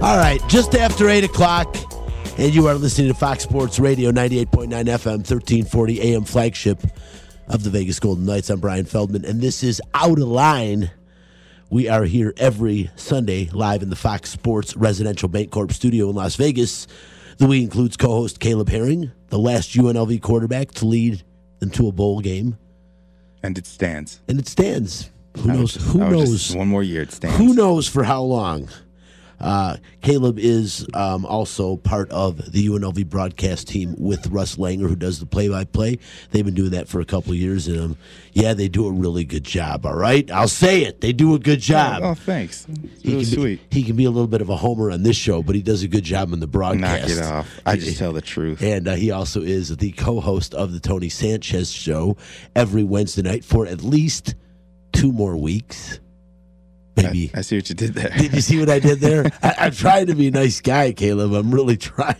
All right, just after 8 o'clock, and you are listening to Fox Sports Radio, 98.9 FM, 1340 AM flagship of the Vegas Golden Knights. I'm Brian Feldman, and this is Out of Line. We are here every Sunday live in the Fox Sports Residential Bancorp studio in Las Vegas. The week includes co-host Caleb Herring, the last UNLV quarterback to lead them to a bowl game. And it stands. Who knows? One more year, it stands. Who knows for how long? Caleb is also part of the UNLV broadcast team with Russ Langer, who does the play-by-play. They've been doing that for a couple of years, and they do a really good job, all right? I'll say it. They do a good job. Oh, thanks. It's sweet. He can be a little bit of a homer on this show, but he does a good job in the broadcast. Knock it off. I just tell the truth. And he also is the co-host of the Tony Sanchez Show every Wednesday night for at least 2 more weeks. Maybe. I see what you did there. Did you see what I did there? I'm trying to be a nice guy, Caleb. I'm really trying.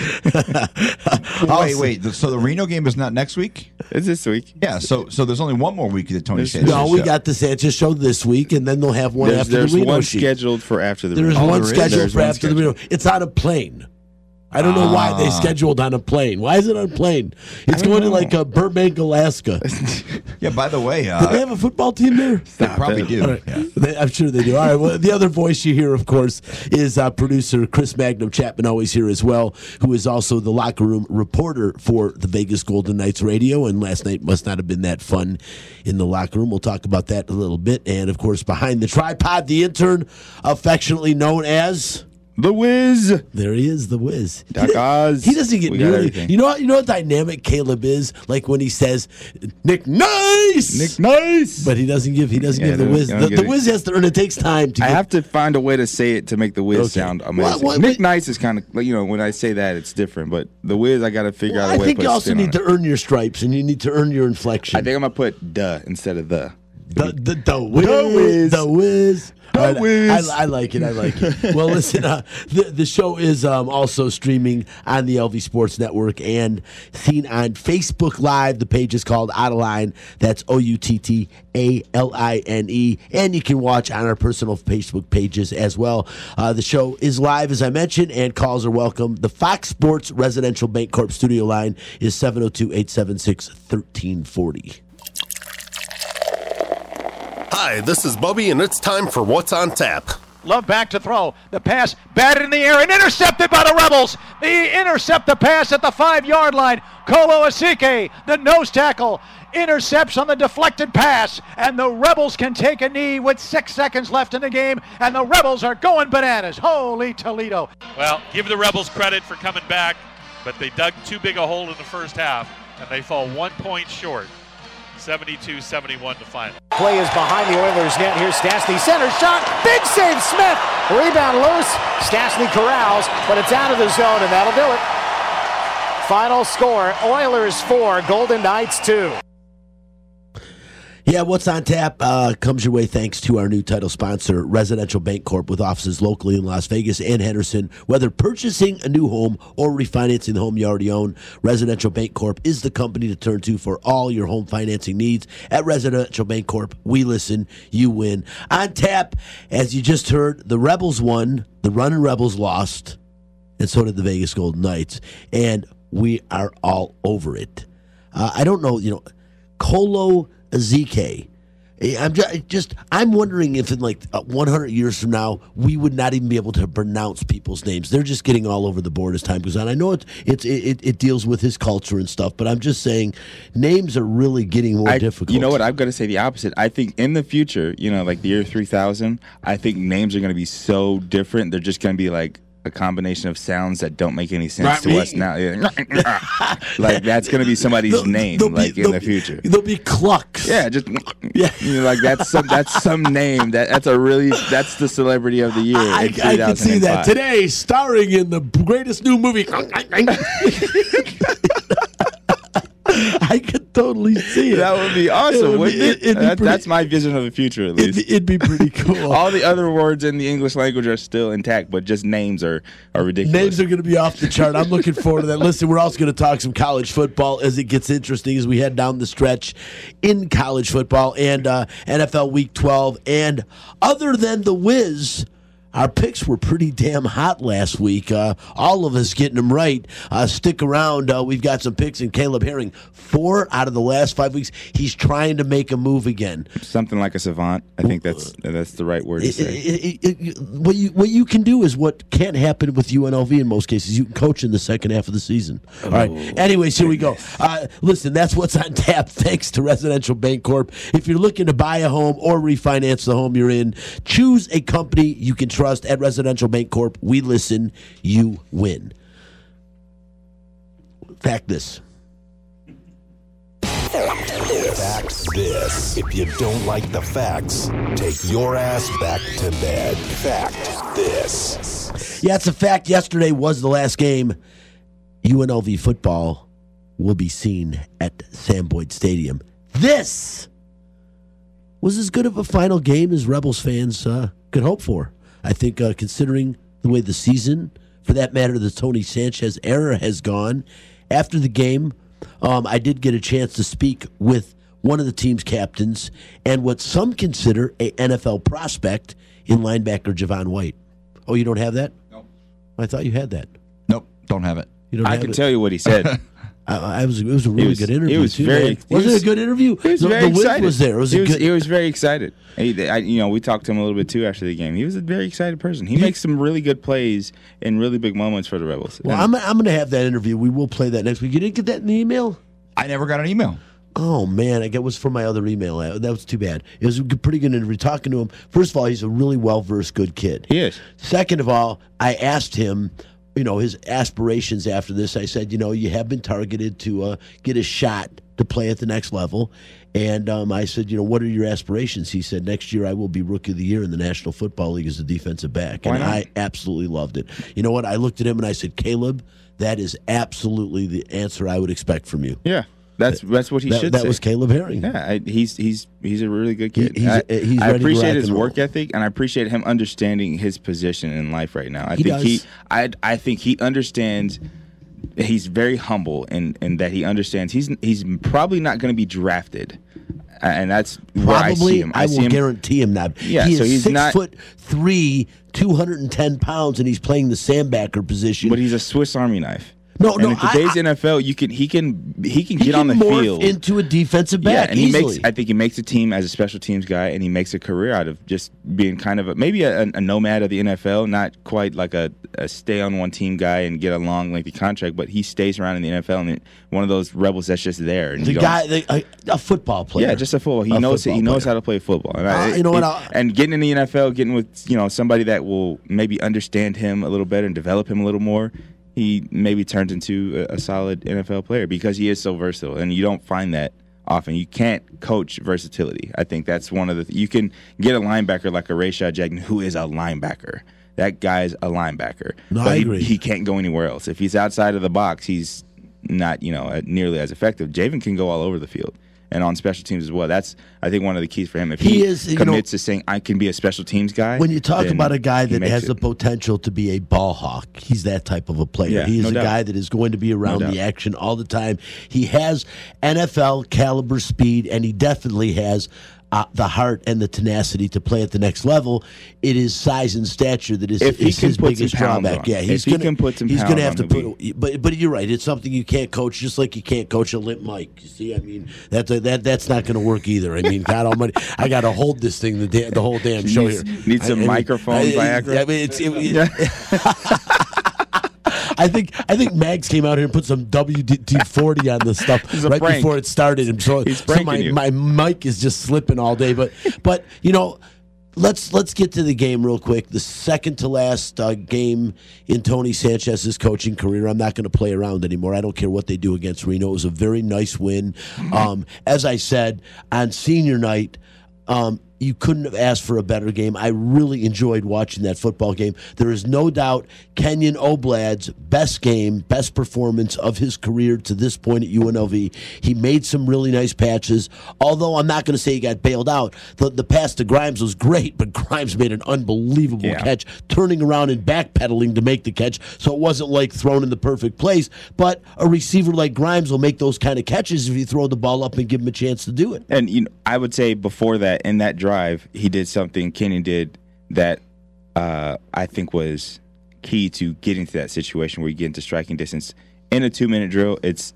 Wait. So the Reno game is not next week? It's this week. Yeah, so there's only one more week of the Tony Sanchez show. No, we got the Sanchez show this week, and then they'll have one after the Reno. There's one sheet. scheduled for after the Reno. There's one scheduled for after the Reno. It's on a plane. I don't know why they scheduled on a plane. Why is it on a plane? It's going to like Burbank, Alaska. Yeah, by the way. Do they have a football team there? They probably do. Right. Yeah. I'm sure they do. All right. Well, the other voice you hear, of course, is producer Chris Magnum Chapman, always here as well, who is also the locker room reporter for the Vegas Golden Knights radio. And last night must not have been that fun in the locker room. We'll talk about that a little bit. And, of course, behind the tripod, the intern, affectionately known as... The Wiz. There he is, the Wiz. Doc Oz. He doesn't get nearly. You know what dynamic Caleb is? Like when he says, Nick Nice! But he doesn't give the Wiz. The Wiz has to earn. It takes time to I have to find a way to say it to make the Wiz sound amazing. Nick Nice is kind of, when I say that, it's different. But the Wiz, I got to figure out a way to put I think you also need to earn your stripes, and you need to earn your inflection. I think I'm going to put duh instead of the. The Wiz. I like it. Well, listen, the show is also streaming on the LV Sports Network and seen on Facebook Live. The page is called Out of Line. That's OUTTALINE. And you can watch on our personal Facebook pages as well. The show is live, as I mentioned, and calls are welcome. The Fox Sports Residential Bancorp studio line is 702-876-1340. Hi, this is Bubby, and it's time for What's on Tap. Love back to throw. The pass batted in the air and intercepted by the Rebels. They intercept the pass at the 5-yard line. Kolo Asike, the nose tackle, intercepts on the deflected pass, and the Rebels can take a knee with 6 seconds left in the game, and the Rebels are going bananas. Holy Toledo. Well, give the Rebels credit for coming back, but they dug too big a hole in the first half, and they fall 1 point short. 72-71 to final. Play is behind the Oilers net. Here's Stastny, center shot, big save, Smith. Rebound loose, Stastny corrals, but it's out of the zone, and that'll do it. Final score, Oilers 4, Golden Knights 2. Yeah, What's on Tap comes your way thanks to our new title sponsor, Residential Bancorp, with offices locally in Las Vegas and Henderson. Whether purchasing a new home or refinancing the home you already own, Residential Bancorp is the company to turn to for all your home financing needs. At Residential Bancorp, we listen, you win. On Tap, as you just heard, the Rebels won, the Running Rebels lost, and so did the Vegas Golden Knights. And we are all over it. I don't know, Kolo Asike. I'm wondering if in like 100 years from now we would not even be able to pronounce people's names. They're just getting all over the board as time goes on. I know it deals with his culture and stuff, but I'm just saying names are really getting more difficult. You know what? I've got to say the opposite. I think in the future, like the year 3000, I think names are going to be so different. They're just going to be like a combination of sounds that don't make any sense to us now. Yeah. Like that's going to be somebody's name, in the future. They'll be clucks. Yeah, just that's some name. That's the celebrity of the year. I can see that today, starring in the greatest new movie. I could totally see it. That would be awesome, wouldn't it? That's my vision of the future, at least. It'd be pretty cool. All the other words in the English language are still intact, but just names are ridiculous. Names are going to be off the chart. I'm looking forward to that. Listen, we're also going to talk some college football as it gets interesting as we head down the stretch in college football and NFL Week 12. And other than the Wiz, Our picks were pretty damn hot last week. All of us getting them right. Stick around. We've got some picks. And Caleb Herring, 4 out of the last 5 weeks, he's trying to make a move again. Something like a savant. I think that's the right word to say. What you can do is what can't happen with UNLV in most cases. You can coach in the second half of the season. All right. Anyways, here we go. Listen, that's what's on tap. Thanks to Residential Bancorp. If you're looking to buy a home or refinance the home you're in, choose a company you can trust at Residential Bancorp. We listen, you win. Fact this. Fact this. If you don't like the facts, take your ass back to bed. Fact this. Yeah, it's a fact. Yesterday was the last game. UNLV football will be seen at Sam Boyd Stadium. This was as good of a final game as Rebels fans could hope for. I think considering the way the season, for that matter, the Tony Sanchez era has gone, after the game, I did get a chance to speak with one of the team's captains and what some consider a NFL prospect in linebacker Javon White. Oh, you don't have that? No. I thought you had that. Nope, don't have it. You don't I have can it? tell you what he said. It was a really good interview. It was too, very. man. Was it a good interview? He was very the excited. Was there? He was very excited. We talked to him a little bit too after the game. He was a very excited person. He makes some really good plays in really big moments for the Rebels. Well, I'm going to have that interview. We will play that next week. You didn't get that in the email? I never got an email. Oh, man. It was from my other email. That was too bad. It was a pretty good interview. Talking to him, first of all, he's a really well-versed, good kid. He is. Second of all, I asked him, his aspirations after this. I said, you have been targeted to get a shot to play at the next level. And I said, what are your aspirations? He said, next year I will be Rookie of the Year in the National Football League as a defensive back. Why And not? I absolutely loved it. You know what? I looked at him and I said, Caleb, that is absolutely the answer I would expect from you. Yeah. That's what he should say. That was Caleb Herring. Yeah, he's a really good kid. He's I ready to appreciate rock his and roll. work ethic, and I appreciate him understanding his position in life right now. I think he understands. He's very humble in that he understands he's probably not going to be drafted, and that's where I see him. I will guarantee him that. Yeah, he so is he's 6'3", 210 pounds, and he's playing the Sandbacker position. But he's a Swiss Army knife. No, and in today's NFL, he can get on the morph field into a defensive back. Yeah, and easily. I think he makes a team as a special teams guy, and he makes a career out of just being kind of maybe a nomad of the NFL, not quite like a stay on one team guy and get a long lengthy contract, but he stays around in the NFL and one of those Rebels that's just there. And a football player. Yeah, just a football. He knows how to play football. And getting in the NFL, getting with somebody that will maybe understand him a little better and develop him a little more. He maybe turns into a solid NFL player because he is so versatile, and you don't find that often. You can't coach versatility. I think that's one of the you can get a linebacker like a Rayshad Jackson who is a linebacker. That guy's a linebacker. No, but I agree. He can't go anywhere else. If he's outside of the box, he's not nearly as effective. Javen can go all over the field. And on special teams as well. That's, I think, one of the keys for him. If he commits to saying, I can be a special teams guy. When you talk about a guy that has the it. potential to be a ball hawk, he's that type of a player. Yeah, he is no a doubt. guy that is going to be around the action all the time. He has NFL caliber speed, and he definitely has the heart and the tenacity to play at the next level. It is size and stature that is his biggest drawback. Yeah, he's going to have to put. But you're right. It's something you can't coach, just like you can't coach a limp Mike. You see, I mean that's not going to work either. I mean, God Almighty, I got to hold this thing the whole damn show here. Need some microphone Viagra. I think Mags came out here and put some WD-40 on the stuff right prank. before it started, and so my mic is just slipping all day. But let's get to the game real quick. The second to last game in Tony Sanchez's coaching career. I'm not going to play around anymore. I don't care what they do against Reno. It was a very nice win. As I said on senior night. You couldn't have asked for a better game. I really enjoyed watching that football game. There is no doubt Kenyon Oblad's best game, best performance of his career to this point at UNLV. He made some really nice patches, although I'm not going to say he got bailed out. The pass to Grimes was great, but Grimes made an unbelievable catch, turning around and backpedaling to make the catch, so it wasn't like thrown in the perfect place. But a receiver like Grimes will make those kind of catches if you throw the ball up and give him a chance to do it. And I would say before that, in that drive, he did something Kenyon did that I think was key to getting to that situation where you get into striking distance. In a 2-minute drill, it's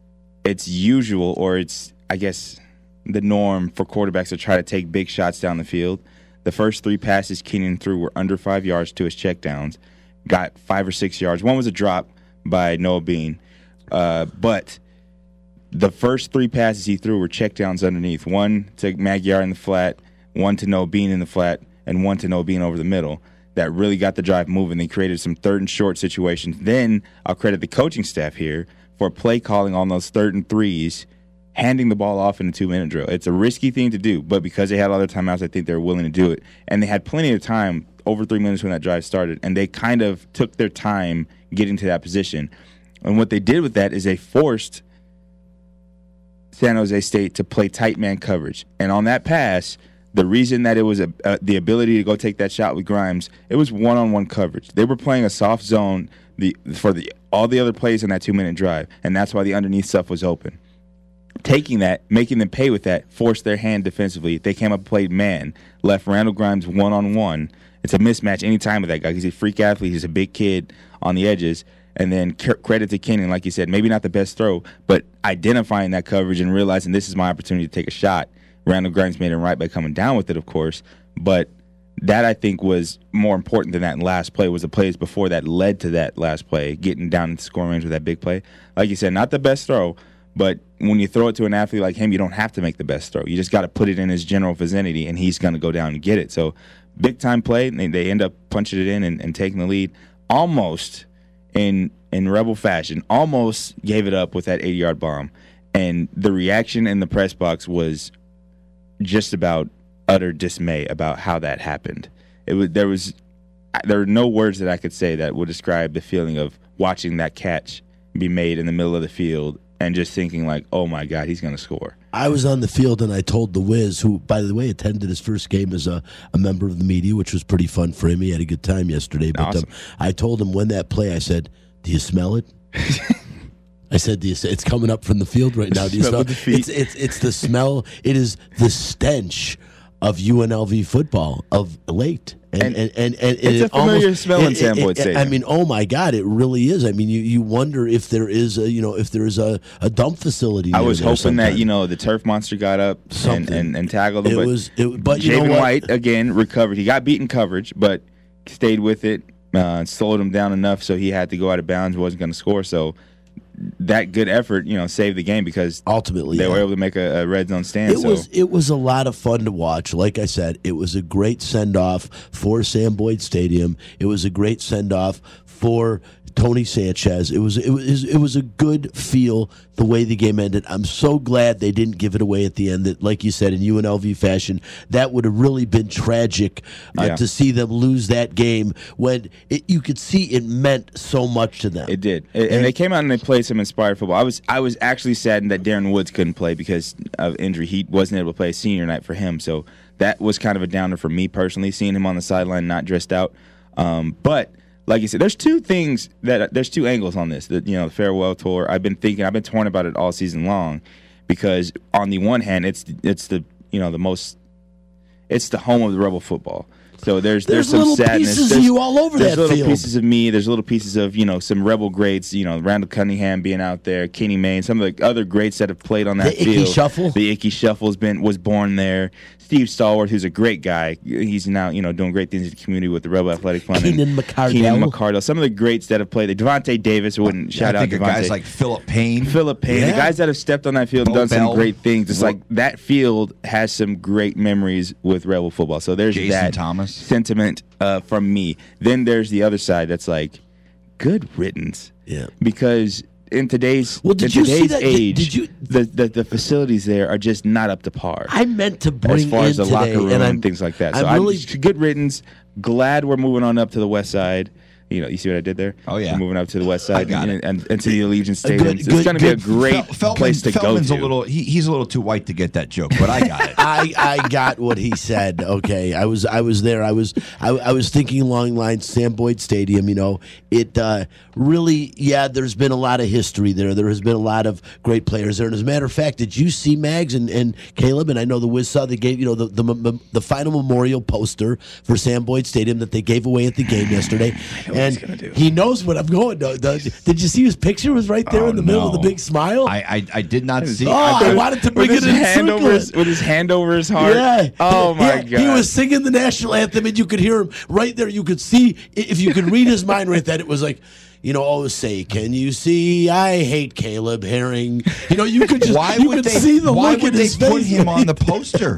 usual, or it's, I guess, the norm for quarterbacks to try to take big shots down the field. The first 3 passes Keenan threw were under 5 yards to his checkdowns, got 5 or 6 yards. One was a drop by Noah Bean, but the first 3 passes he threw were checkdowns underneath. One to Magyar in the flat, one to Noah Bean in the flat, and one to Noah Bean over the middle. That really got the drive moving. They created some 3rd and short situations. Then I'll credit the coaching staff here for play calling on those 3rd and 3s, handing the ball off in a 2-minute drill. It's a risky thing to do, but because they had all their timeouts, I think they were willing to do it. And they had plenty of time, over 3 minutes when that drive started, and they kind of took their time getting to that position. And what they did with that is they forced San Jose State to play tight man coverage. And on that pass, the reason that it was the ability to go take that shot with Grimes, it was one-on-one coverage. They were playing a soft zone for all the other plays in that 2-minute drive, and that's why the underneath stuff was open. Taking that, making them pay with that, forced their hand defensively. They came up and played man, left Randall Grimes one-on-one. It's a mismatch any time with that guy. He's a freak athlete. He's a big kid on the edges. And then credit to Kenyon, like you said, maybe not the best throw, but identifying that coverage and realizing this is my opportunity to take a shot. Randall Grimes made it right by coming down with it, of course, but that I think was more important than that last play. Was the plays before that led to that last play, getting down into scoring range with that big play. Like you said, not the best throw, but when you throw it to an athlete like him, you don't have to make the best throw. You just got to put it in his general vicinity, and he's going to go down and get it. So big-time play, and they end up punching it in and taking the lead almost in Rebel fashion, almost gave it up with that 80-yard bomb. And the reaction in the press box was just about utter dismay about how that happened. There are no words that I could say that would describe the feeling of watching that catch be made in the middle of the field and just thinking like, oh my God, he's going to score. I was on the field and I told the Wiz, who, by the way, attended his first game as a member of the media, which was pretty fun for him. He had a good time yesterday. But awesome. I told him when that play, I said, do you smell it? I said, it's coming up from the field right now. Do you smell it? It's the smell. It is the stench of UNLV football of late. And it's a familiar smell in Sam Boyd Stadium. I mean, oh my God, it really is. I mean, you wonder if there is a dump facility. I was hoping that the turf monster got up and tackled him. But Javen White again recovered. He got beaten coverage, but stayed with it, slowed him down enough so he had to go out of bounds. Wasn't going to score. So that good effort, saved the game because ultimately they were able to make a red zone stand. It was a lot of fun to watch. Like I said, it was a great send off for Sam Boyd Stadium. It was a great send off for Tony Sanchez. It was a good feel the way the game ended. I'm so glad they didn't give it away at the end. That, like you said, in UNLV fashion, that would have really been tragic to see them lose that game when you could see it meant so much to them. It did, and they came out and they played some inspired football. I was actually saddened that Darren Woods couldn't play because of injury. He wasn't able to play senior night for him, so that was kind of a downer for me personally, seeing him on the sideline not dressed out. But like you said, there's two angles on this. The farewell tour. I've been torn about it all season long, because on the one hand, it's the home of the Rebel football. So there's some sadness. Pieces of you all over that field. There's little pieces of me. There's little pieces of some Rebel greats. Randall Cunningham being out there, Kenny Mayne, some of the other greats that have played on that field. The Icky Shuffle. The Icky Shuffle was born there. Steve Stallworth, who's a great guy. He's now doing great things in the community with the Rebel Athletic Fund. Keenan McCardell. Some of the greats that have played. Devontae Davis. I wouldn't shout out Devontae. Guys like Philip Payne. Yeah. The guys that have stepped on that field and done some great things. It's like that field has some great memories with Rebel football. So there's Jason that Thomas sentiment from me. Then there's the other side that's like, good riddance. Yeah. Because in today's age, the facilities there are just not up to par. I meant to bring as far as the today, locker room and things like that. So I'm really good riddance. Glad we're moving on up to the west side. You see what I did there? Oh, yeah. We're moving up to the west side and to the Allegiant Stadium. It's good- going to be a good- great place to Feldman's go a to. little. He's a little too white to get that joke, but I got it. I got what he said. Okay, I was there. I was thinking along lines Sam Boyd Stadium. It really, there's been a lot of history there. There has been a lot of great players there. And as a matter of fact, did you see Mags and Caleb? And I know the Wiz saw they gave the final memorial poster for Sam Boyd Stadium that they gave away at the game yesterday. And he knows what I'm going to. Did you see his picture was right there in the middle of the big smile? I did not see. I wanted to bring it in with his hand over his heart. Yeah. Oh my God. He was singing the national anthem, and you could hear him right there. You could see if you could read his mind right then. It was like, say, can you see? I hate Caleb Herring. You could just see the look in his face. Why would they put him on the poster?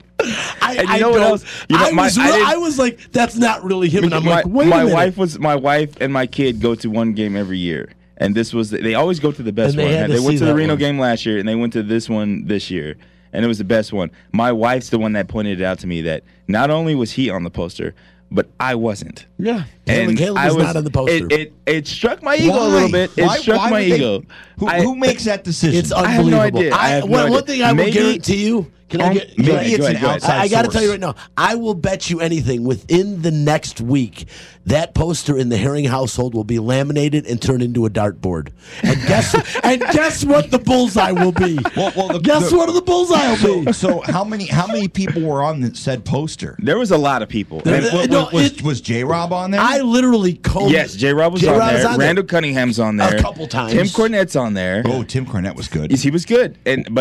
I know what else? I was like, that's not really him. And I'm like, wait a minute. My wife and my kid go to one game every year. And this was they always go to the best one. They went to the Reno game last year, and they went to this one this year, and it was the best one. My wife's the one that pointed it out to me that not only was he on the poster, but I wasn't. Yeah, and Caleb was not on the poster. It struck my ego a little bit. It struck my ego. Who makes that decision? It's unbelievable. I have no idea. One thing I will guarantee you. Can I get? Maybe it's an outside I got to source. tell you right now. I will bet you anything. Within the next week, that poster in the Herring household will be laminated and turned into a dartboard. And guess what the bullseye will be? Guess what the bullseye will be? So how many people were on the said poster? There was a lot of people. Was J-Rob on there? I literally combed. Yes, J-Rob was on there. Randall Cunningham's on there. A couple times. Tim Cornette's on there. Oh, Tim Cornette was good. Yes, he was good.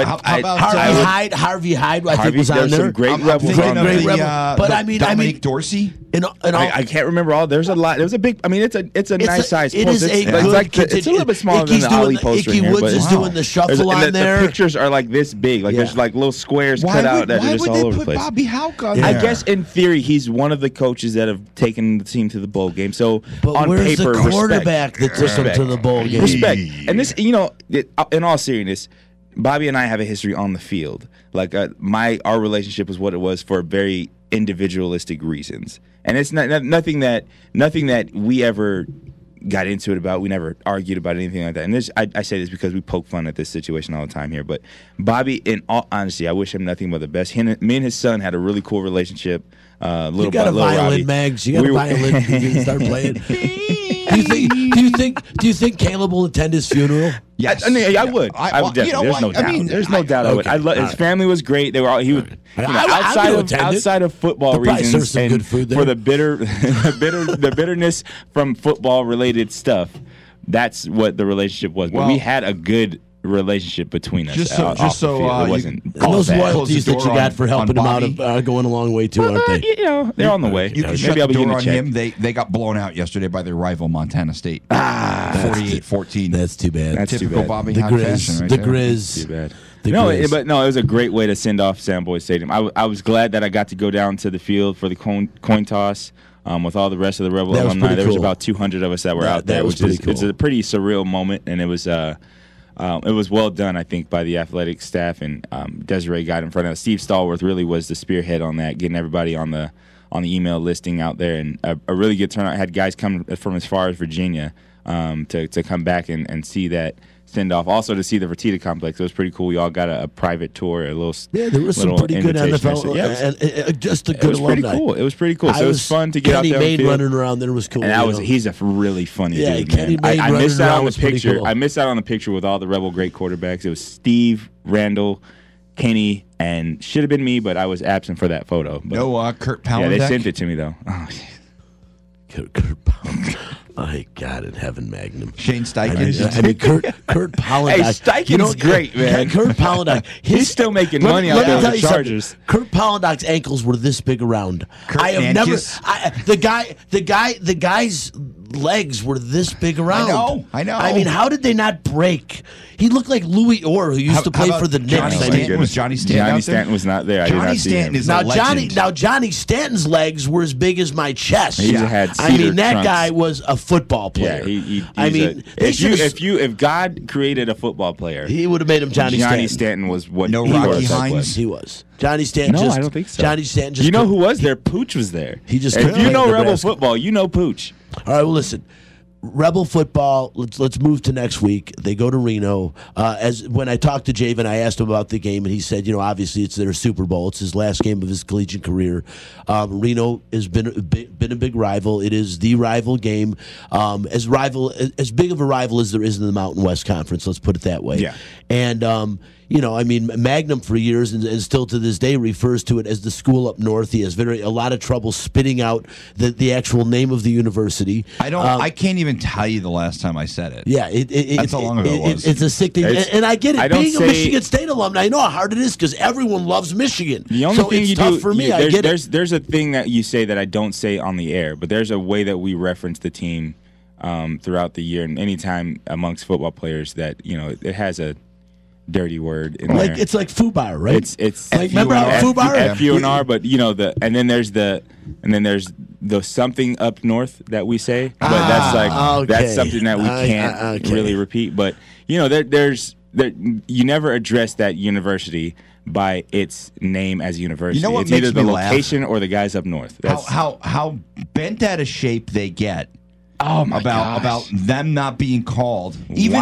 Harvey Hyde, I think was on there. Some great rebels on there. But Dominic Dorsey. I can't remember all. There's a lot. There's a big. It's a nice size poster. It is it's a little bit smaller than the Ali poster Icky here. Woods is doing the shuffle on there. The pictures are like this big. There's like little squares cut out that are just all over the place. Why would they put Bobby Houck on there? I guess in theory he's one of the coaches that have taken the team to the bowl game. So on where's paper, the quarterback that took them to the bowl game? Respect. And this, in all seriousness, Bobby and I have a history on the field. Our relationship was what it was for very individualistic reasons, and it's nothing that we ever got into it about. We never argued about anything like that. And I say this because we poke fun at this situation all the time here. But Bobby, in all honesty, I wish him nothing but the best. Me and his son had a really cool relationship. You got a violin, Mags. You got a violin. You can start playing. Do you think Caleb will attend his funeral? Yes, I would. I would definitely. There's no doubt. There's no doubt I would. His family was great. They were all. He would. Outside of football reasons and for the the bitterness from football related stuff. That's what the relationship was. But we had a good relationship between us. Just so it wasn't. And those royalties that you got for helping him out are going a long way too, aren't they? They're on the way. You can shut the door on him. They got blown out yesterday by their rival Montana State. 48-14. That's too bad. That's typical too bad. Bobby The Houck fashion Grizz. right The there. Grizz. Too bad. The No, Grizz. but no, it was a great way to send off Sam Boyd Stadium. I was glad that I got to go down to the field for the coin toss with all the rest of the Rebel That was alumni. pretty There was cool. about 200 of us that were out there, was which pretty is cool. it's a pretty surreal moment, and it was well done, I think, by the athletic staff, and Desiree got in front of us. Steve Stallworth really was the spearhead on that, getting everybody on the email listing out there, and a really good turnout. I had guys come from as far as Virginia to come back and see that send off. Also to see the Fertitta complex. It was pretty cool. We all got a private tour, a little there was some pretty good NFL. And just a good it was alumni. pretty cool. It was pretty cool. So it was fun to get Kenny out there. Maid running around there was cool. And he's a really funny dude, Kenny man. Maid I missed running out around on the was pretty picture. cool. I missed out on the picture with all the Rebel great quarterbacks. It was Steve, Randall, Kenny, and should have been me, but I was absent for that photo. But, No, Kurt Palandek. yeah, they sent it to me though. Oh, Kurt Palandek. My God in heaven, Magnum. Shane Steichen. I mean, Kurt Palandek. Hey, Steichen's great, man. Kurt Palandek. He's still making money out there with the Chargers. Kurt Palandek's ankles were this big around. Kurt I have Nankus. the guy's legs were this big around. I know. I mean, how did they not break? He looked like Louis Orr, who used to play for the Knicks. Johnny I mean, Stanton? Was Johnny Stanton out there? Stanton was not there. I did Johnny not see Stanton him. is a legend. Now Johnny Stanton's legs were as big as my chest. He had I mean, cedar that trunks. guy was a football player. Yeah, I mean, if God created a football player, he would have made him Johnny Stanton. Stanton was what No he Rocky was. Hines? He was. Johnny Stanton. No, I don't think so. Johnny Stanton. Just You know who was there? Pooch was there. He just If couldn't you make know Rebel Nebraska. football, you know Pooch. All right, well, listen. Rebel football. Let's move to next week. They go to Reno. As when I talked to Javen, I asked him about the game, and he said, obviously it's their Super Bowl. It's his last game of his collegiate career. Reno has been a big rival. It is the rival game, as big of a rival as there is in the Mountain West Conference. Let's put it that way. Yeah. And Magnum for years and still to this day refers to it as the school up north. He has a lot of trouble spitting out the actual name of the university. I can't even tell you the last time I said it. Yeah, that's how long ago it was. It's a sick thing, and I get it. Being a Michigan State alumni, I know how hard it is because everyone loves Michigan. The only thing it's you tough do for me. I get it. There's a thing that you say that I don't say on the air, but there's a way that we reference the team throughout the year, and anytime amongst football players that it has a dirty word in there. It's like FUBAR, right? It's like remember how FUBAR? FUNR, but and then there's the something up north that we say, but that's something that we can't really repeat. But you never address that university by its name as a university. You know what it's makes either the me location or the guys up north. That's how bent out of shape they get. Oh my about them not being called. Even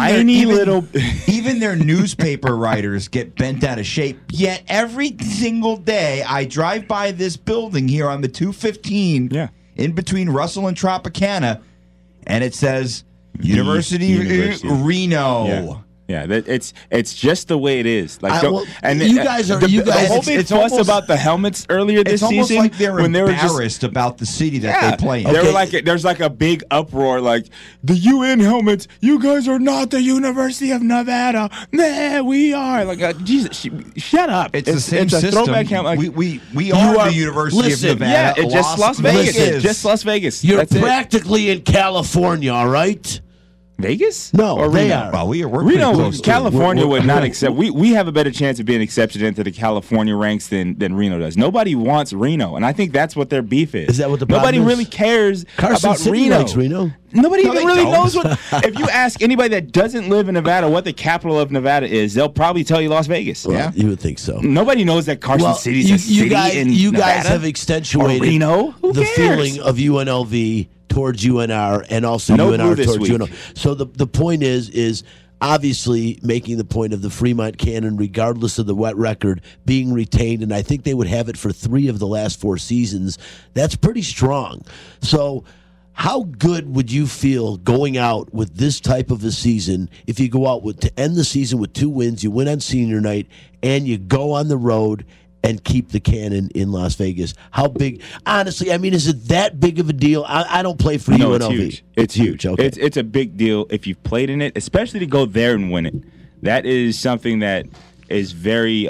their newspaper writers get bent out of shape. Yet every single day I drive by this building here on the 215 in between Russell and Tropicana, and it says University. Reno. Yeah, it's just the way it is. Like, you guys are. The whole big fuss about the helmets earlier this season. It's almost like they're when embarrassed about the city that they play in. They were like, there's like a big uproar, like the UN helmets. You guys are not the University of Nevada. Nah, we are. Like, Jesus, shut up. It's the same system. Throwback helmet. Like, we are the University of Nevada. Yeah, it's just Las Vegas. It's just Las Vegas. You're practically in California, all right? Vegas? No, or they Reno? are. Well, we're Reno, close California would not accept. We have a better chance of being accepted into the California ranks than Reno does. Nobody wants Reno, and I think that's what their beef is. Is that what the problem Nobody is? really cares Carson about City Reno. likes Reno. Nobody No, even they really don't. knows what. If you ask anybody that doesn't live in Nevada what the capital of Nevada is, they'll probably tell you Las Vegas. Well, you would think so. Nobody knows that Carson City's a city in you Nevada. guys have accentuated Or Reno? Who the cares? feeling of UNLV towards UNR and also No blue UNR this towards week. UNO. So the point is obviously making the point of the Fremont Cannon, regardless of the wet record, being retained, and I think they would have it for 3 of the last 4 seasons. That's pretty strong. So how good would you feel going out with this type of a season if you go out to end the season with 2 wins, you win on senior night, and you go on the road and keep the Cannon in Las Vegas? How big? Honestly, I mean, is it that big of a deal? I don't play for No, UNLV. It's huge. Okay. It's a big deal if you've played in it, especially to go there and win it. That is something that is very,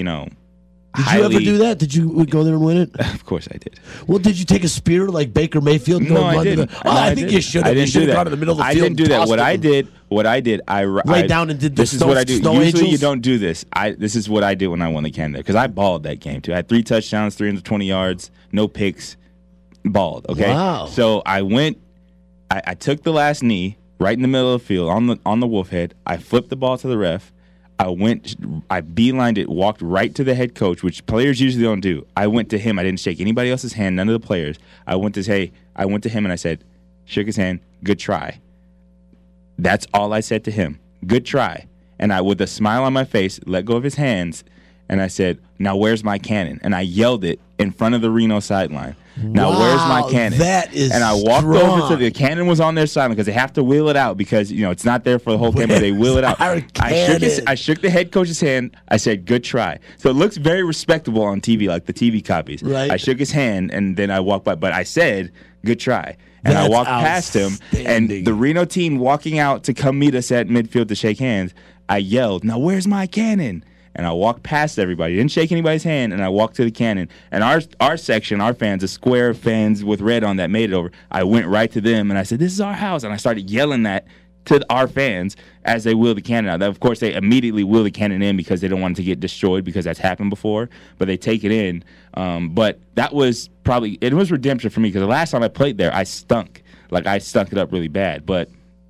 Did you ever do that? Did you go there and win it? Of course I did. Well, did you take a spear like Baker Mayfield? No, I didn't. I think you should have. I didn't You should do have that. gone to the middle of the I field. didn't do and that. tossed What I did, I laid down and did the This is what I do. Snow Usually Angels? you don't do this. This is what I did when I won the Cannon there because I balled that game too. I had 3 touchdowns, 320 yards, no picks, balled. Okay. Wow. So I went. I took the last knee right in the middle of the field on the wolf head. I flipped the ball to the ref. I beelined it, walked right to the head coach, which players usually don't do. I went to him. I didn't shake anybody else's hand, none of the players. I went to him and I said, shook his hand, good try. That's all I said to him. Good try. And I, with a smile on my face, let go of his hands, and I said, now where's my cannon? And I yelled it in front of the Reno sideline. Now where's my cannon? That is And I walked strong. over to the cannon was on their sideline because they have to wheel it out because it's not there for the whole game, but they wheel it out. Our I shook the head coach's hand. I said, good try. So it looks very respectable on TV, like the TV copies. Right. I shook his hand, and then I walked by, but I said, good try. And I That's walked past him, and outstanding. the Reno team walking out to come meet us at midfield to shake hands, I yelled, now where's my cannon? And I walked past everybody, didn't shake anybody's hand, and I walked to the cannon. And our section, our fans, a square of fans with red on that made it over, I went right to them, and I said, this is our house. And I started yelling that to our fans as they wheel the cannon out. Of course, they immediately wheel the cannon in because they don't want it to get destroyed because that's happened before, but they take it in. But that was it was redemption for me because the last time I played there, I stunk. Like, I stunk it up really bad. But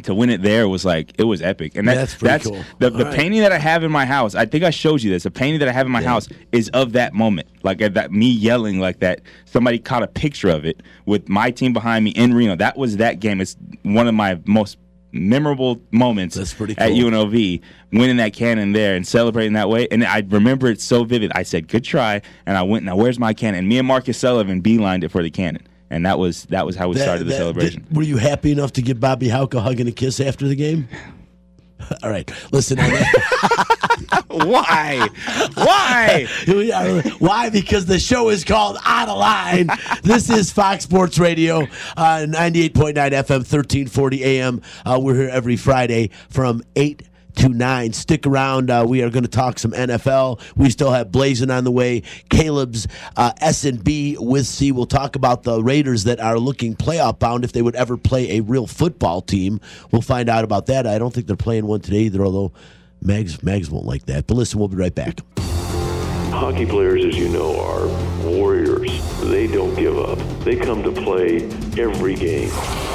to win it there was like, it was epic. And that's cool. The painting that I have in my house, I think I showed you this. The painting that I have in my house is of that moment. Like that, me yelling like that. Somebody caught a picture of it with my team behind me in Reno. That was that game. It's one of my most memorable moments at UNLV, winning that cannon there and celebrating that way. And I remember it so vivid. I said, good try. And I went, now where's my cannon? And me and Marcus Sullivan beelined it for the cannon. And that was how we started the celebration. Were you happy enough to give Bobby Hauck a hug and a kiss after the game? All right, listen. Why? Why? Because the show is called On a Line. This is Fox Sports Radio, 98.9 FM, 1340 AM. We're here every Friday from 8 to 9. Stick around. We are going to talk some NFL. We still have Blazing on the way. Caleb's S&B with C. We'll talk about the Raiders that are looking playoff bound if they would ever play a real football team. We'll find out about that. I don't think they're playing one today either, although Mags won't like that. But listen, we'll be right back. Hockey players, as you know, are warriors. They don't give up. They come to play every game.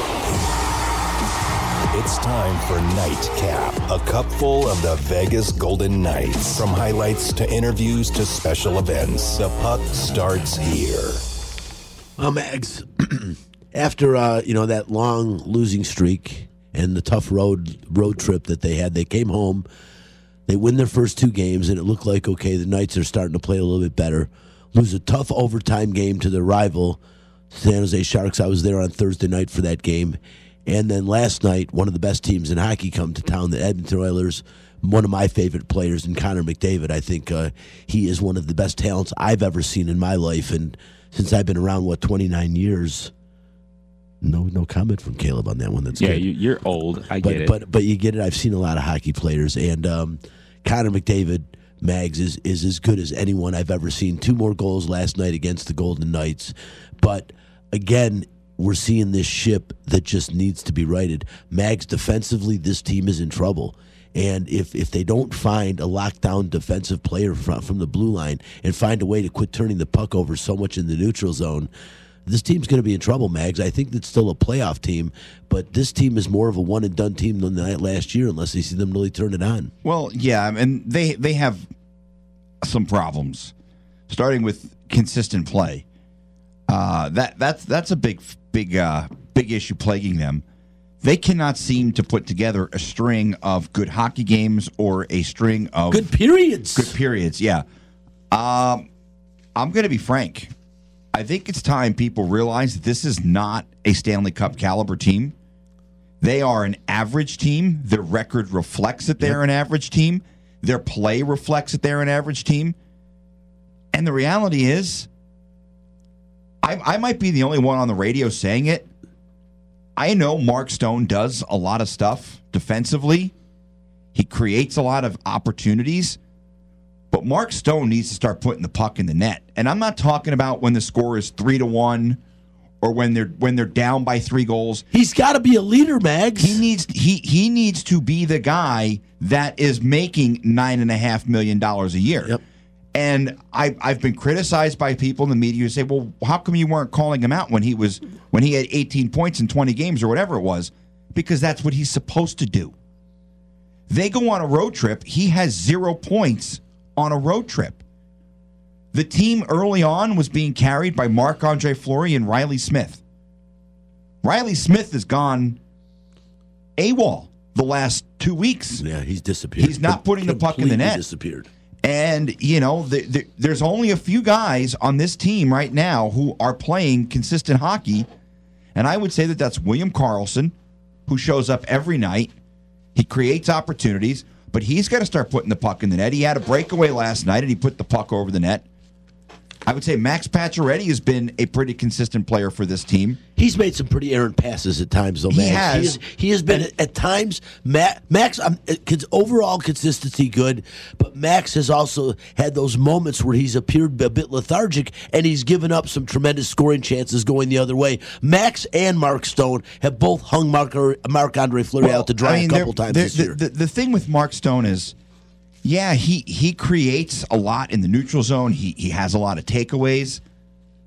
It's time for Nightcap, a cupful of the Vegas Golden Knights. From highlights to interviews to special events, the puck starts here. Well, Mags, after that long losing streak and the tough road trip that they had, they came home. They win their first 2 games, and it looked like, okay, the Knights are starting to play a little bit better. Lose a tough overtime game to their rival, San Jose Sharks. I was there on Thursday night for that game. And then last night, one of the best teams in hockey come to town, the Edmonton Oilers. One of my favorite players, in Connor McDavid. I think he is one of the best talents I've ever seen in my life. And since I've been around, 29 years, no comment from Caleb on that one. That's good. You're old. I get it. But you get it. I've seen a lot of hockey players. And Connor McDavid, Mags, is as good as anyone I've ever seen. 2 more goals last night against the Golden Knights. But, again, we're seeing this ship that just needs to be righted. Mags, defensively, this team is in trouble. And if they don't find a lockdown defensive player from the blue line and find a way to quit turning the puck over so much in the neutral zone, this team's going to be in trouble, Mags. I think it's still a playoff team, but this team is more of a one-and-done team than that last year unless they see them really turn it on. Well, yeah, and they have some problems, starting with consistent play. That's a big issue plaguing them. They cannot seem to put together a string of good hockey games or a string of good periods. Good periods, yeah. I'm going to be frank. I think it's time people realize that this is not a Stanley Cup caliber team. They are an average team. Their record reflects that they're an average team. Their play reflects that they're an average team. And the reality is, I might be the only one on the radio saying it. I know Mark Stone does a lot of stuff defensively. He creates a lot of opportunities. But Mark Stone needs to start putting the puck in the net. And I'm not talking about when the score is 3-1 or when they're down by 3 goals. He's got to be a leader, Mags. He needs to be the guy that is making $9.5 million a year. Yep. And I've been criticized by people in the media who say, well, how come you weren't calling him out when he had 18 points in 20 games or whatever it was? Because that's what he's supposed to do. They go on a road trip. He has 0 points on a road trip. The team early on was being carried by Marc-Andre Fleury and Riley Smith. Riley Smith has gone AWOL the last 2 weeks. Yeah, he's disappeared. He's not putting the puck in the net. Disappeared. And, there's only a few guys on this team right now who are playing consistent hockey. And I would say that that's William Karlsson, who shows up every night. He creates opportunities, but he's got to start putting the puck in the net. He had a breakaway last night, and he put the puck over the net. I would say Max Pacioretty has been a pretty consistent player for this team. He's made some pretty errant passes at times, though, Max. He has been, at times, Max, overall consistency good, but Max has also had those moments where he's appeared a bit lethargic, and he's given up some tremendous scoring chances going the other way. Max and Mark Stone have both hung Marc-Andre Fleury out to dry a couple times this year. The thing with Mark Stone is, yeah, he creates a lot in the neutral zone. He has a lot of takeaways.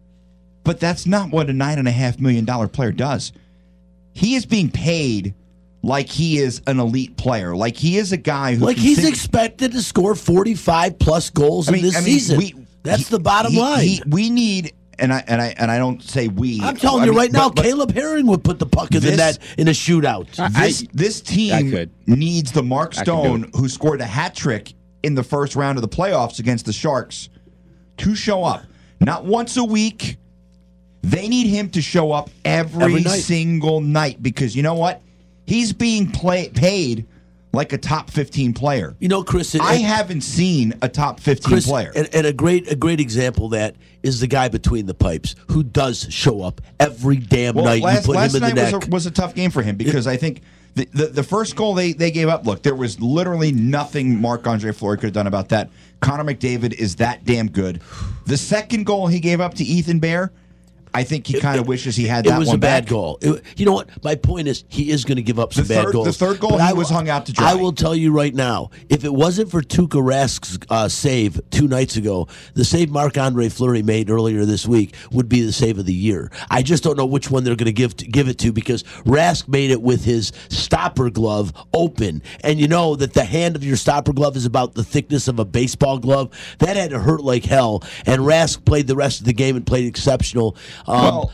But that's not what a $9.5 million player does. He is being paid like he is an elite player. Like he is a guy who he's expected to score 45-plus goals in this season. That's the bottom line. We need, and I don't say we. I'm telling you right now, Caleb Herring would put the puck in the net in a shootout. This team needs the Mark Stone, who scored a hat trick in the first round of the playoffs against the Sharks, to show up. Not once a week. They need him to show up every single night, because you know what? He's being paid like a top 15 player. You know, Chris, I haven't seen a top 15 player. And a great example of that is the guy between the pipes who does show up every damn night. Last you put him in the night neck. was a tough game for him, because I think the first goal they gave up, look, there was literally nothing Marc-Andre Fleury could have done about that. Connor McDavid is that damn good. The second goal he gave up to Ethan Bear, I think he kind of wishes he had that one. It was a bad goal. You know what? My point is, he is going to give up some bad goals. The third goal, he was hung out to dry. I will tell you right now, if it wasn't for Tuukka Rask's save 2 nights ago, the save Marc-Andre Fleury made earlier this week would be the save of the year. I just don't know which one they're going to give it to, because Rask made it with his stopper glove open, and you know that the hand of your stopper glove is about the thickness of a baseball glove. That had to hurt like hell, and Rask played the rest of the game and played exceptional. But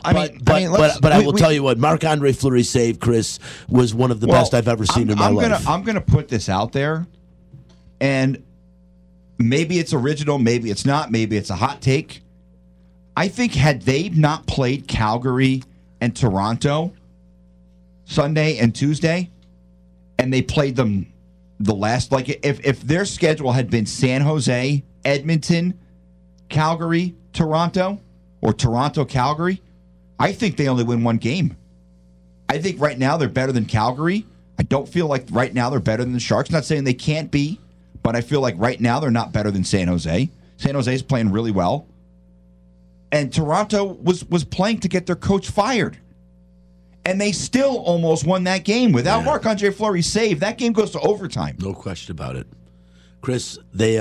I will tell you what, Marc-Andre Fleury's save, Chris, was one of the best I've ever seen in my life. I'm going to put this out there, and maybe it's original, maybe it's not, maybe it's a hot take. I think had they not played Calgary and Toronto Sunday and Tuesday, and they played them the last, like if their schedule had been San Jose, Edmonton, Calgary, Toronto, or Toronto-Calgary, I think they only win one game. I think right now they're better than Calgary. I don't feel like right now they're better than the Sharks. Not saying they can't be, but I feel like right now they're not better than San Jose. San Jose is playing really well. And Toronto was playing to get their coach fired. And they still almost won that game. Without Marc-Andre Fleury's save, that game goes to overtime. No question about it. Chris, they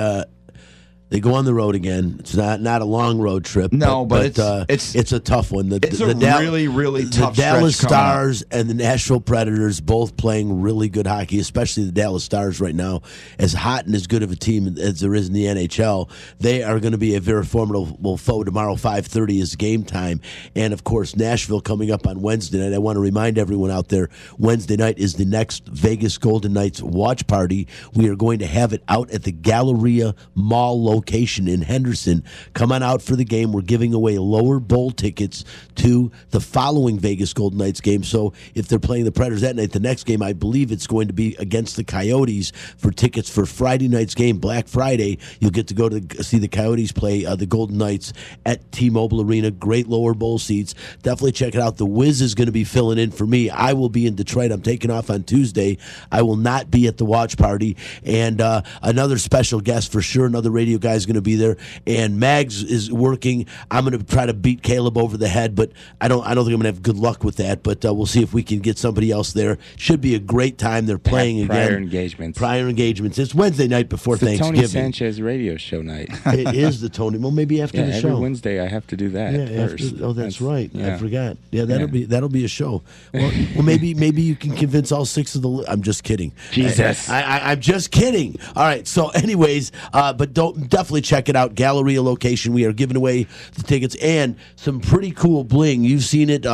go on the road again. It's not a long road trip. No, but it's a tough one. It's a really, really tough The Dallas stretch Stars and the Nashville Predators both playing really good hockey, especially the Dallas Stars right now. As hot and as good of a team as there is in the NHL, they are going to be a very formidable foe tomorrow. 5:30 is game time. And, of course, Nashville coming up on Wednesday night. I want to remind everyone out there, Wednesday night is the next Vegas Golden Knights watch party. We are going to have it out at the Galleria Mall location in Henderson. Come on out for the game. We're giving away lower bowl tickets to the following Vegas Golden Knights game. So if they're playing the Predators that night, the next game, I believe it's going to be against the Coyotes. For tickets for Friday night's game, Black Friday, you'll get to go to see the Coyotes play the Golden Knights at T-Mobile Arena. Great lower bowl seats. Definitely check it out. The Wiz is going to be filling in for me. I will be in Detroit. I'm taking off on Tuesday. I will not be at the watch party. And another special guest for sure, another radio guy is going to be there, and Mags is working. I'm going to try to beat Caleb over the head, but I don't think I'm going to have good luck with that. But we'll see if we can get somebody else there. Should be a great time. They're playing again. Prior engagements. It's Wednesday night before Thanksgiving. Tony Sanchez radio show night. It is the Tony. Well, maybe after the show. Every Wednesday I have to do that first. That's right. I forgot. Yeah, that'll be a show. Well, maybe you can convince all 6 of the. I'm just kidding. Jesus. I'm just kidding. All right. So, anyways, but definitely check it out. Galleria location. We are giving away the tickets and some pretty cool bling. You've seen it,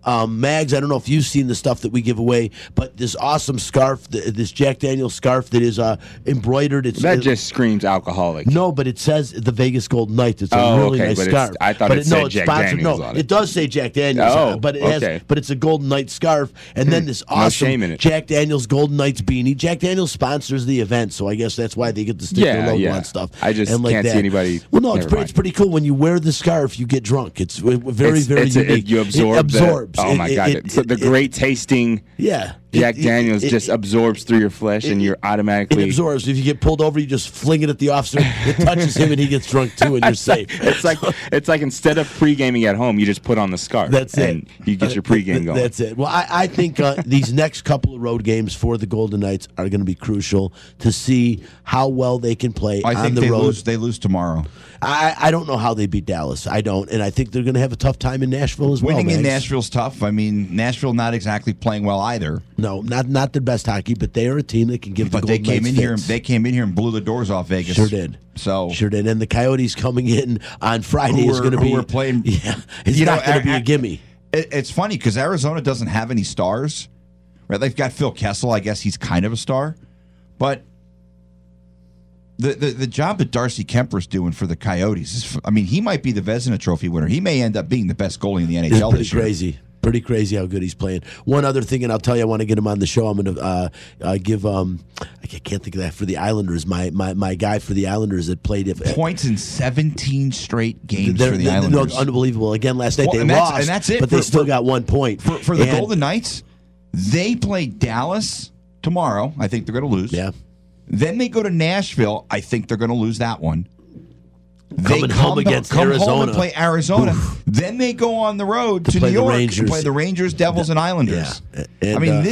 Mags. I don't know if you've seen the stuff that we give away, but this awesome scarf, this Jack Daniel's scarf that is embroidered. That just screams alcoholic. No, but it says the Vegas Golden Knights. It's a really nice scarf. I thought it said Jack Daniels on it. It does say Jack Daniels on it, but it has. But it's a Golden Knights scarf, and then this awesome Jack Daniels Golden Knights beanie. Jack Daniels sponsors the event, so I guess that's why they get to stick their logo on stuff. I just can't see anybody. Well, no, it's pretty cool. When you wear the scarf, you get drunk. It's very unique. You absorb. It absorbs. Oh my god! So the great tasting. Yeah. Jack Daniels just absorbs through your flesh, and you're automatically. It absorbs. If you get pulled over, you just fling it at the officer. It touches him, and he gets drunk too, and you're safe. It's like instead of pre-gaming at home, you just put on the scarf. That's and you get your pre-game going. That's it. Well, I think these next couple of road games for the Golden Knights are going to be crucial to see how well they can play on the road. They lose tomorrow. I don't know how they beat Dallas. I don't, and I think they're going to have a tough time in Nashville as well. Winning in Nashville's tough. I mean, Nashville not exactly playing well either. No, not the best hockey, but they are a team that can give the Golden Knights fits. They came in here and blew the doors off Vegas. Sure did. Sure did. And the Coyotes coming in on Friday is going to be. We're playing. Yeah, it's not going to be a gimme. It's funny because Arizona doesn't have any stars. Right? They've got Phil Kessel. I guess he's kind of a star, but the job that Darcy Kemper's doing for the Coyotes is. I mean, he might be the Vezina Trophy winner. He may end up being the best goalie in the NHL this year. Crazy. Pretty crazy how good he's playing. One other thing, and I'll tell you, I want to get him on the show. I'm going to give I can't think of that for the Islanders. My guy for the Islanders that played points in 17 straight games for the Islanders. No, unbelievable. Again, last night they lost, and that's it. But they still got 1 point. For the Golden Knights, they play Dallas tomorrow. I think they're going to lose. Yeah. Then they go to Nashville. I think they're going to lose that one. Coming home against Arizona. Home and play Arizona. Oof. Then they go on the road to New York and play the Rangers, Devils, and Islanders. Yeah. And, I mean,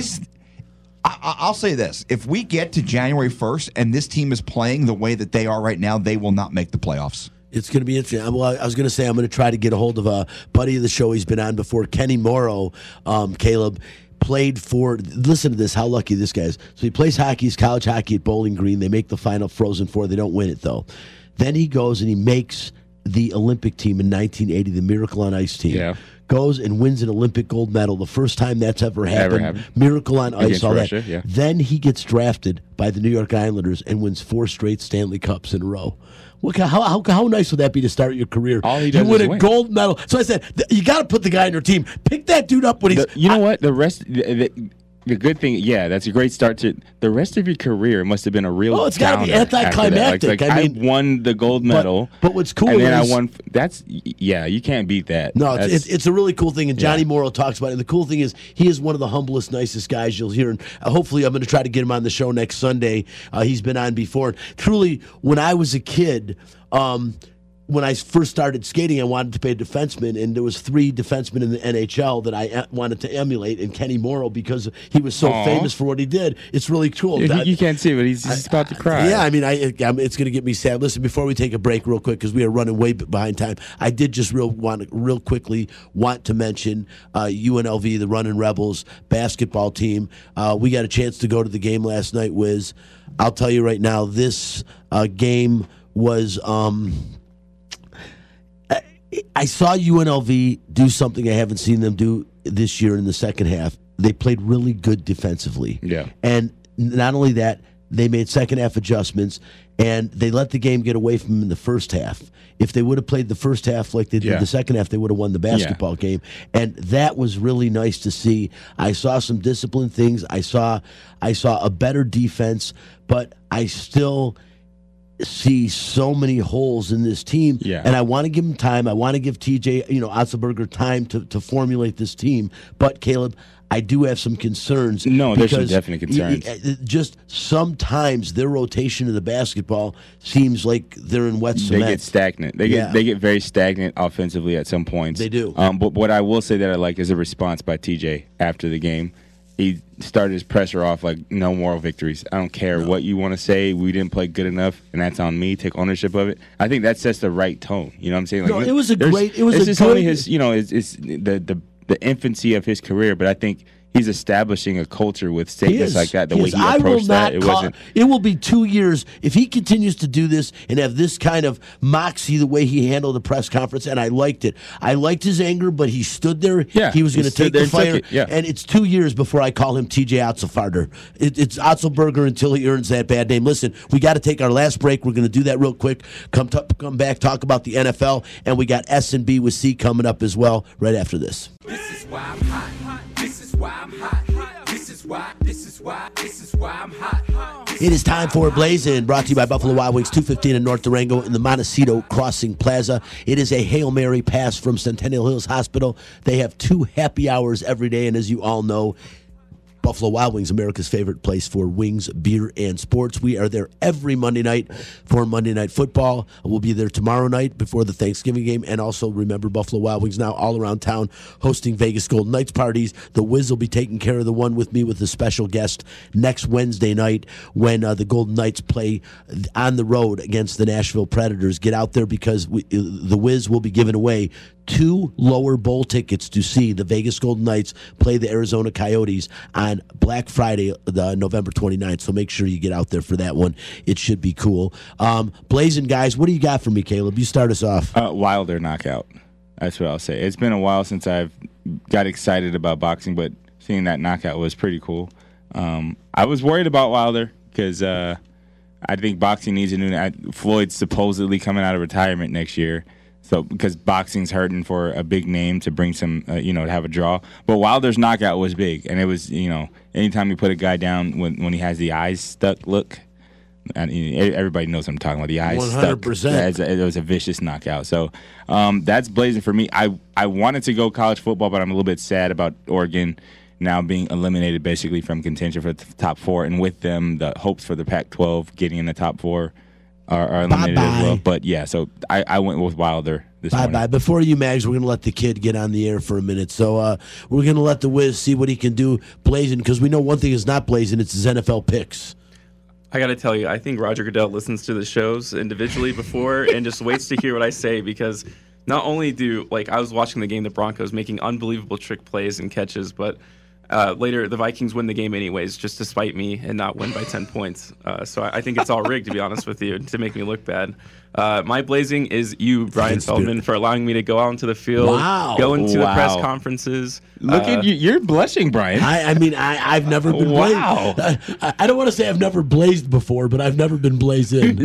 I'll say this. If we get to January 1st and this team is playing the way that they are right now, they will not make the playoffs. It's going to be interesting. Well, I was going to say I'm going to try to get a hold of a buddy of the show. He's been on before, Kenny Morrow, Caleb. Played for, listen to this, how lucky this guy is. So he plays hockey, he's college hockey at Bowling Green. They make the final Frozen Four. They don't win it, though. Then he goes and he makes the Olympic team in 1980, the Miracle on Ice team. Yeah. Goes and wins an Olympic gold medal, the first time that's ever happened. Miracle on Ice, all Russia, that. Yeah. Then he gets drafted by the New York Islanders and wins 4 straight Stanley Cups in a row. How nice would that be to start your career? All he does you win a gold medal. So I said, you got to put the guy on your team. Pick that dude up when he's. You know what? The rest. The good thing, yeah, that's a great start to the rest of your career. Must have been a real. Oh, it's got to be anticlimactic. I won the gold medal, but what's cool and then is I won. You can't beat that. No, it's a really cool thing, and Johnny Morrow talks about it. And the cool thing is, he is one of the humblest, nicest guys you'll hear. And hopefully, I'm going to try to get him on the show next Sunday. He's been on before. Truly, when I was a kid. When I first started skating, I wanted to be a defenseman, and there was 3 defensemen in the NHL that I wanted to emulate, and Kenny Morrow, because he was so famous for what he did. It's really cool. You can't see it, but he's about to cry. Yeah, I mean, it's going to get me sad. Listen, before we take a break real quick, because we are running way behind time, I did just real quickly want to mention UNLV, the Runnin' Rebels basketball team. We got a chance to go to the game last night, Wiz. I'll tell you right now, this game was... I saw UNLV do something I haven't seen them do this year in the second half. They played really good defensively. Yeah. And not only that, they made second half adjustments, and they let the game get away from them in the first half. If they would have played the first half like they did the second half, they would have won the basketball game. And that was really nice to see. I saw some disciplined things. I saw a better defense, but I still see so many holes in this team, and I want to give him time. I want to give TJ, Otzelberger time to formulate this team. But Caleb, I do have some concerns. No, there's some definite concerns. Just sometimes their rotation of the basketball seems like they're in wet cement. They get stagnant. They get very stagnant offensively at some points. They do. But what I will say that I like is a response by TJ after the game. He started his presser off like no moral victories. I don't care what you want to say. We didn't play good enough, and that's on me. Take ownership of it. I think that sets the right tone. You know what I'm saying? Like, it was a great. It's only his. It's the infancy of his career, but I think he's establishing a culture with statements like that. The way he approached that, it will be 2 years if he continues to do this and have this kind of moxie the way he handled the press conference. And I liked it. I liked his anger, but he stood there. Yeah, he was going to take the fire. And it's 2 years before I call him TJ Otzelfarder. It's Otzelberger until he earns that bad name. Listen, we got to take our last break. We're going to do that real quick. Come back, talk about the NFL, and we got S&B with C coming up as well right after this. This is why I'm hot. This is why I'm hot. This is why I'm hot. It is time for Blazin', brought to you by Buffalo Wild Wings, 215 in North Durango in the Montecito Crossing Plaza. It is a Hail Mary pass from Centennial Hills Hospital. They have 2 happy hours every day, and as you all know, Buffalo Wild Wings, America's favorite place for wings, beer, and sports. We are there every Monday night for Monday Night Football. We'll be there tomorrow night before the Thanksgiving game. And also, remember, Buffalo Wild Wings now all around town hosting Vegas Golden Knights parties. The Wiz will be taking care of the one with me with a special guest next Wednesday night when the Golden Knights play on the road against the Nashville Predators. Get out there because the Wiz will be giving away 2 lower bowl tickets to see the Vegas Golden Knights play the Arizona Coyotes on on Black Friday, the November 29th. So make sure you get out there for that one. It should be cool. Blazing guys, what do you got for me, Caleb? You start us off. Wilder knockout. That's what I'll say. It's been a while since I've got excited about boxing, but seeing that knockout was pretty cool. I was worried about Wilder because I think boxing needs a new. Floyd's supposedly coming out of retirement next year, so because boxing's hurting for a big name to bring some, to have a draw. But Wilder's knockout was big, and it was, anytime you put a guy down when he has the eyes stuck look. And everybody knows what I'm talking about. The eyes 100%. Stuck. It was a vicious knockout. So that's blazing for me. I wanted to go college football, but I'm a little bit sad about Oregon now being eliminated basically from contention for the top 4. And with them, the hopes for the Pac-12 getting in the top 4 are eliminated as well. But, yeah, so I went with Wilder this morning. Bye-bye. Before you, Mags, we're going to let the kid get on the air for a minute. So we're going to let the Wiz see what he can do blazing, because we know one thing is not blazing. It's his NFL picks. I got to tell you, I think Roger Goodell listens to the shows individually before and just waits to hear what I say, because not only I was watching the game, the Broncos making unbelievable trick plays and catches, but later the Vikings win the game anyways, just to spite me and not win by 10 points. So I think it's all rigged, to be honest with you, to make me look bad. My blazing is you, Brian Feldman, for allowing me to go out into the field, go into the press conferences. Look at you. You're blushing, Brian. I've never been blazed. I don't want to say I've never blazed before, but I've never been blazed in.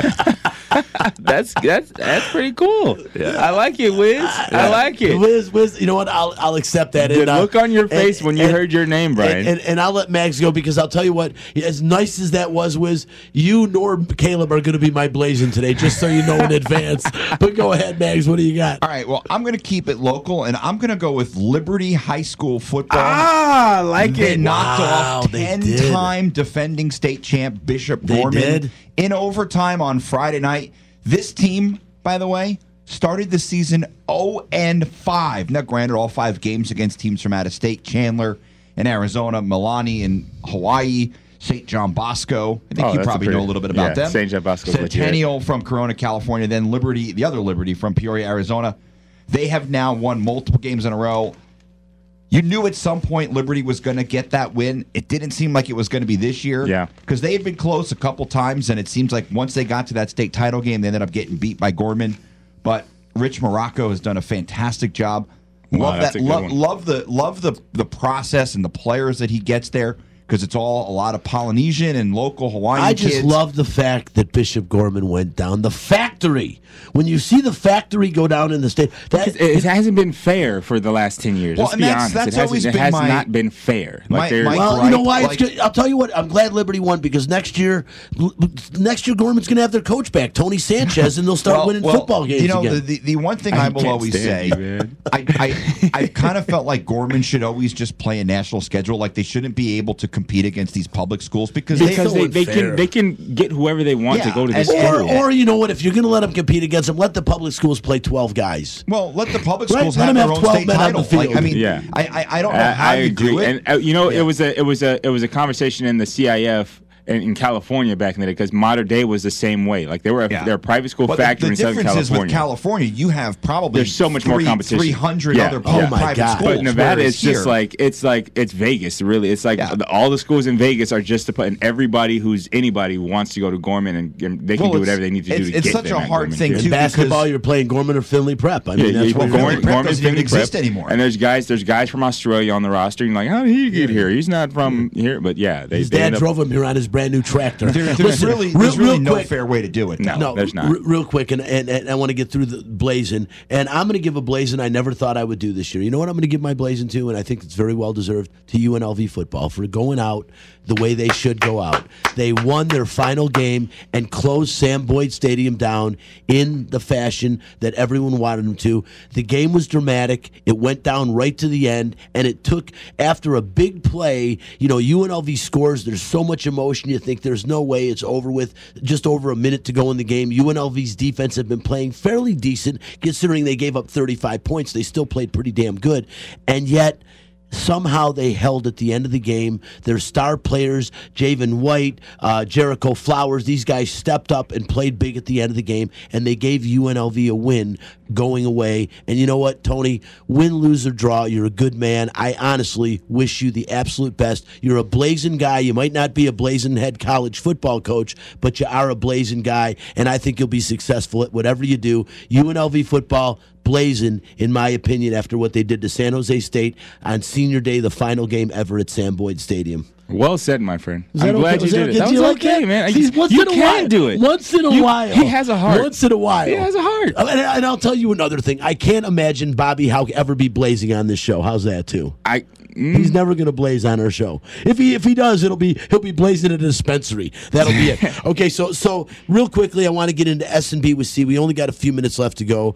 That's pretty cool. Yeah. I like it, Wiz. I like it. Wiz, you know what? I'll accept that. The look on your face when you heard your name, Brian. And I'll let Mags go, because I'll tell you what, as nice as that was, Wiz, you nor Caleb are going to be my blazing today, just so you know in advance. But go ahead, Mags. What do you got? All right. Well, I'm going to keep it local, and I'm going to go with Liberty High School football. I like they it. Knocked off 10-time defending state champ Bishop Gorman in overtime on Friday night. This team, by the way, started the season 0-5. Now, granted, all 5 games against teams from out of state: Chandler in Arizona, Milani in Hawaii, St. John Bosco. I think you probably know a little bit about them. St. John Bosco. Centennial from Corona, California. Then Liberty, the other Liberty from Peoria, Arizona. They have now won multiple games in a row. You knew at some point Liberty was going to get that win. It didn't seem like it was going to be this year. Yeah. Because they had been close a couple times, and it seems like once they got to that state title game, they ended up getting beat by Gorman. But Rich Morocco has done a fantastic job. Love that. Love the process and the players that he gets there, because it's all a lot of Polynesian and local Hawaiian kids. I just love the fact that Bishop Gorman went down. The factory. When you see the factory go down in the state, it hasn't been fair for the last 10 years. Well, let's be honest. It has not been fair. You know why? I'll tell you what. I'm glad Liberty won, because next year Gorman's going to have their coach back, Tony Sanchez, and they'll start winning football games again. The one thing I will always say, I kind of felt like Gorman should always just play a national schedule. Like, they shouldn't be able to compete against these public schools, because they can get whoever they want to go to the school. Or you know what? If you're going to let them compete against them, let the public schools play 12 guys. Well, let the public schools have their own state title. I don't know how you do it. And it was a conversation in the CIF in California back in the day, because Modern Day was the same way. Like, they're a private school factory in Southern California. The difference is with California, you have probably there's so much more competition. 300 other private schools. But Nevada is just it's Vegas. Really, it's like all the schools in Vegas are just to put, and everybody who's anybody wants to go to Gorman, and they can do whatever they need to do to get there. It's such a hard thing too. In basketball, you're playing Gorman or Finley Prep. I mean, that's what Gorman doesn't even exist anymore. And there's guys from Australia on the roster. And you're like, how did he get here? He's not from here. But his dad drove him here on his brand new tractor. There's really no fair way to do it. No, there's not. Real quick, and I want to get through the blazing, and I'm going to give a blazing I never thought I would do this year. You know what I'm going to give my blazing to, and I think it's very well deserved, to UNLV football for going out the way they should go out. They won their final game and closed Sam Boyd Stadium down in the fashion that everyone wanted them to. The game was dramatic. It went down right to the end, and it took, after a big play, UNLV scores. There's so much emotion. You think there's no way it's over with. Just over a minute to go in the game. UNLV's defense have been playing fairly decent, considering they gave up 35 points. They still played pretty damn good, and yet somehow they held at the end of the game. Their star players, Javen White, Jericho Flowers, these guys stepped up and played big at the end of the game, and they gave UNLV a win going away. And you know what, Tony? Win, lose, or draw, you're a good man. I honestly wish you the absolute best. You're a blazing guy. You might not be a blazing head college football coach, but you are a blazing guy, and I think you'll be successful at whatever you do. UNLV football, blazing, in my opinion, after what they did to San Jose State on senior day, the final game ever at Sam Boyd Stadium. Well said, my friend. I'm glad you did it. That was okay, man. You can do it. Once in a while. He has a heart. Once in a while. He has a heart. And I'll tell you another thing. I can't imagine Bobby Houck ever be blazing on this show. How's that, too? He's never going to blaze on our show. If he does, he'll be blazing at a dispensary. That'll be it. Okay, so real quickly, I want to get into S&B with C. We only got a few minutes left to go.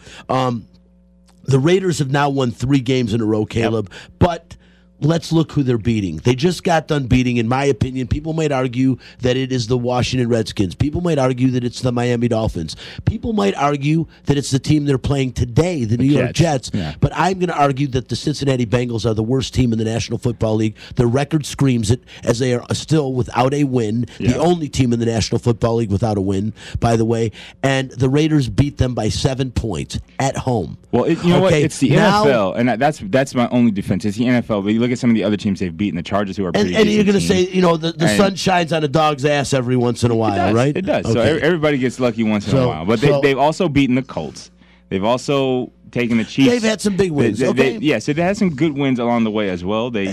The Raiders have now won 3 games in a row, Caleb, but let's look who they're beating. They just got done beating, in my opinion. People might argue that it is the Washington Redskins. People might argue that it's the Miami Dolphins. People might argue that it's the team they're playing today, the New York Jets. Yeah. But I'm going to argue that the Cincinnati Bengals are the worst team in the National Football League. Their record screams it, as they are still without a win. Yeah. The only team in the National Football League without a win, by the way. And the Raiders beat them by 7 points at home. Well, you know what? It's the NFL, and that's my only defense. It's the NFL. But you look at some of the other teams they've beaten, the Chargers, who are pretty and you're going to say, the sun shines on a dog's ass every once in a while, right? It does. Okay. So everybody gets lucky once in a while. But they've also beaten the Colts. They've also taken the Chiefs. They've had some big wins. So they had some good wins along the way as well. Put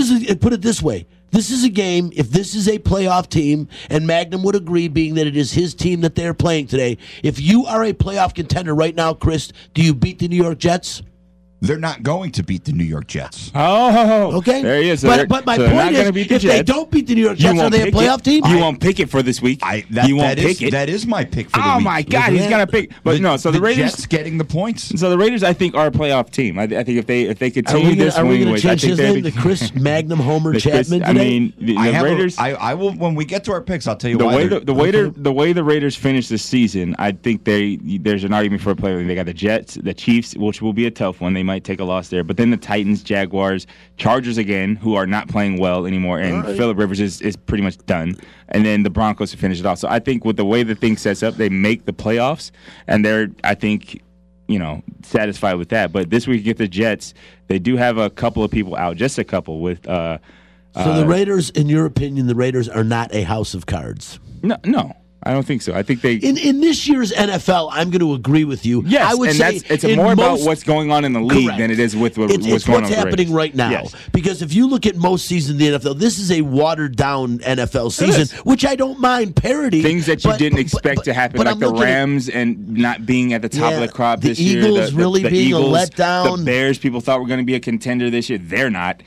it this way. This is a game, if this is a playoff team, and Magnum would agree, being that it is his team that they're playing today, if you are a playoff contender right now, Chris, do you beat the New York Jets? They're not going to beat the New York Jets. Oh, okay. There he is. But my point is, if they don't beat the New York Jets, are they a playoff team? You won't pick it for this week. You won't pick it. That is my pick for the week. Oh, my God. He's going to pick. But the Raiders. Jets getting the points. So the Raiders, I think, are a playoff team. I think if they continue this win, are we going to change his name to Chris Magnum Homer Chapman today? I mean, the Raiders. I will, when we get to our picks, I'll tell you why. The way the Raiders finish this season, I think there's an argument for a playoff. They got the Jets, the Chiefs, which will be a tough one. They might take a loss there. But then the Titans, Jaguars, Chargers again, who are not playing well anymore, and Phillip Rivers is pretty much done. And then the Broncos to finish it off. So I think with the way the thing sets up, they make the playoffs, and they're, I think, satisfied with that. But this week, get the Jets. They do have a couple of people out, just a couple with. So the Raiders, in your opinion, the Raiders are not a house of cards. No. I don't think so. I think they in this year's NFL. I'm going to agree with you. Yes, I would say it's more about what's going on in the league than it is with what's going on. It's what's happening right now. Yes. Because if you look at most seasons in the NFL, this is a watered down NFL season, which I don't mind parody. Things that you didn't expect to happen, like the Rams and not being at the top of the crop this year. The Eagles really being a letdown. The Bears, people thought were going to be a contender this year. They're not.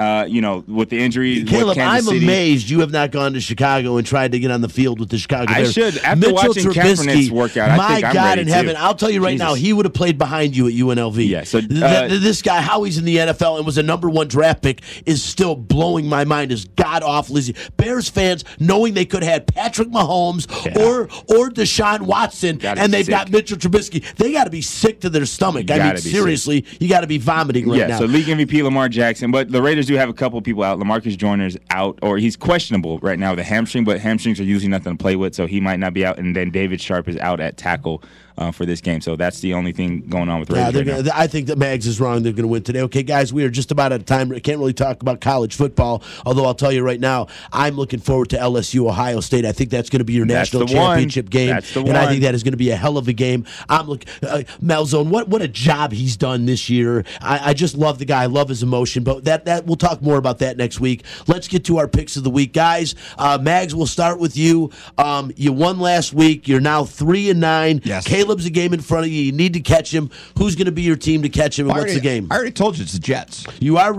With the injury, Caleb, I'm amazed you have not gone to Chicago and tried to get on the field with the Chicago Bears. I should. After watching Kaepernick's workout, I think I'm God ready in heaven, I'll tell you right now, he would have played behind you at UNLV. Yeah. So this guy, how he's in the NFL and was a number 1 draft pick, is still blowing my mind. Is god awful. Bears fans knowing they could have had Patrick Mahomes or Deshaun Watson, and they've got Mitchell Trubisky. They got to be sick to their stomach. I mean, seriously, you got to be vomiting right now. So league MVP Lamar Jackson, but the Raiders do have a couple of people out. LaMarcus Joyner's out, or he's questionable right now with a hamstring, but hamstrings are usually nothing to play with, so he might not be out. And then David Sharp is out at tackle for this game. So that's the only thing going on with the Raiders right now. I think that Mags is wrong. They're going to win today. Okay, guys, we are just about out of time. I can't really talk about college football, although I'll tell you right now, I'm looking forward to LSU Ohio State. I think that's going to be your national championship game, and I think that is going to be a hell of a game. I'm looking Malzone. What a job he's done this year. I just love the guy. I love his emotion. But that we'll talk more about that next week. Let's get to our picks of the week, guys. Mags, we'll start with you. You won last week. You're now 3-9. Yes. Caleb's a game in front of you. You need to catch him. Who's going to be your team to catch him, and what's the game? I already told you it's the Jets. You are.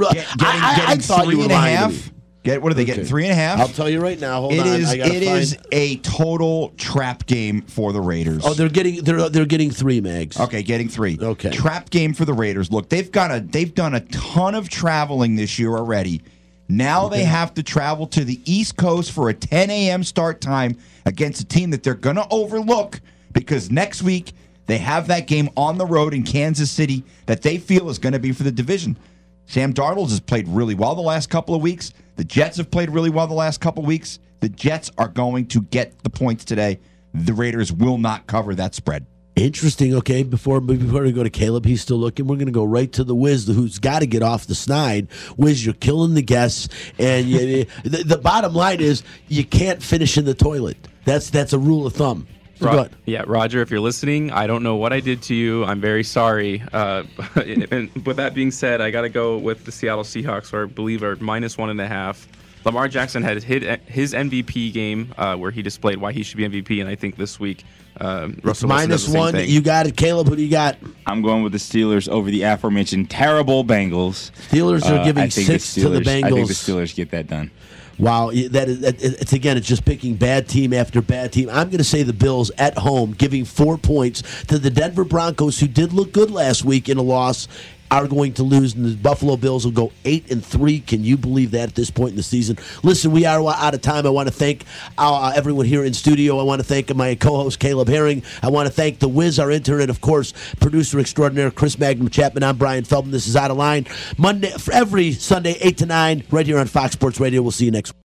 I thought you were 3.5. What are they getting? 3.5? I'll tell you right now. Hold on. It is a total trap game for the Raiders. Oh, they're getting 3, Mags. Okay, getting 3. Okay. Trap game for the Raiders. Look, they've done a ton of traveling this year already. Now they have to travel to the East Coast for a 10 a.m. start time against a team that they're going to overlook, because next week they have that game on the road in Kansas City that they feel is going to be for the division. Sam Darnold has played really well the last couple of weeks. The Jets have played really well the last couple of weeks. The Jets are going to get the points today. The Raiders will not cover that spread. Interesting. Okay, before we go to Caleb, he's still looking. We're going to go right to the Wiz, who's got to get off the snide. Wiz, you're killing the guests, and the bottom line is you can't finish in the toilet. That's a rule of thumb. Yeah, Roger, if you're listening, I don't know what I did to you. I'm very sorry. And with that being said, I got to go with the Seattle Seahawks, who I believe are -1.5. Lamar Jackson had his MVP game where he displayed why he should be MVP, and I think this week Russell Wilson does the same -1. thing. You got it, Caleb. Who do you got? I'm going with the Steelers over the aforementioned terrible Bengals. Steelers are giving 6 to the Bengals. I think the Steelers get that done. Wow, it's just picking bad team after bad team. I'm going to say the Bills at home, giving 4 points to the Denver Broncos, who did look good last week in a loss, are going to lose, and the Buffalo Bills will go 8-3. Can you believe that at this point in the season? Listen, we are out of time. I want to thank everyone here in studio. I want to thank my co-host Caleb Herring. I want to thank the Wiz, our intern, and of course producer extraordinaire Chris Magnum Chapman. I'm Brian Feldman. This is Out of Line. Monday, every Sunday, 8 to 9, right here on Fox Sports Radio. We'll see you next week.